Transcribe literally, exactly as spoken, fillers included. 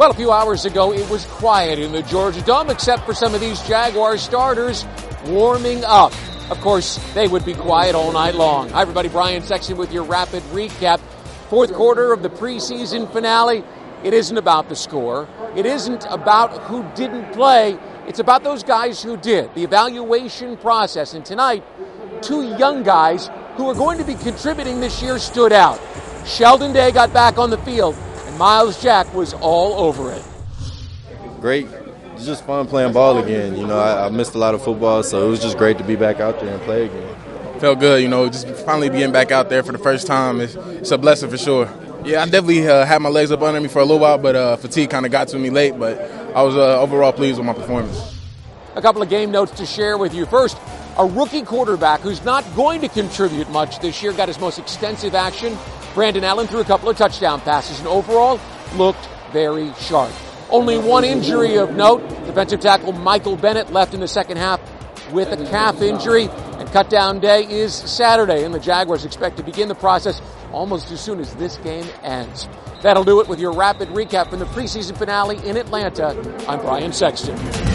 Well, a few hours ago, it was quiet in the Georgia Dome, except for some of these Jaguar starters warming up. Of course, they would be quiet all night long. Hi, everybody. Brian Sexton with your rapid recap. Fourth quarter of the preseason finale. It isn't about the score. It isn't about who didn't play. It's about those guys who did, the evaluation process. And tonight, two young guys who are going to be contributing this year stood out. Sheldon Day got back on the field, and Myles Jack was all over it. Great. It's just fun playing ball again. You know, I, I missed a lot of football, so it was just great to be back out there and play again. Felt good, you know, just finally being back out there for the first time. It's, it's a blessing for sure. Yeah, I definitely uh, had my legs up under me for a little while, but uh, fatigue kind of got to me late, but I was uh, overall pleased with my performance. A couple of game notes to share with you. First, a rookie quarterback who's not going to contribute much this year got his most extensive action. Brandon Allen threw a couple of touchdown passes and overall looked very sharp. Only one injury of note. Defensive tackle Michael Bennett left in the second half with a calf injury, and cutdown day is Saturday, and the Jaguars expect to begin the process almost as soon as this game ends. That'll do it with your rapid recap from the preseason finale in Atlanta. I'm Brian Sexton.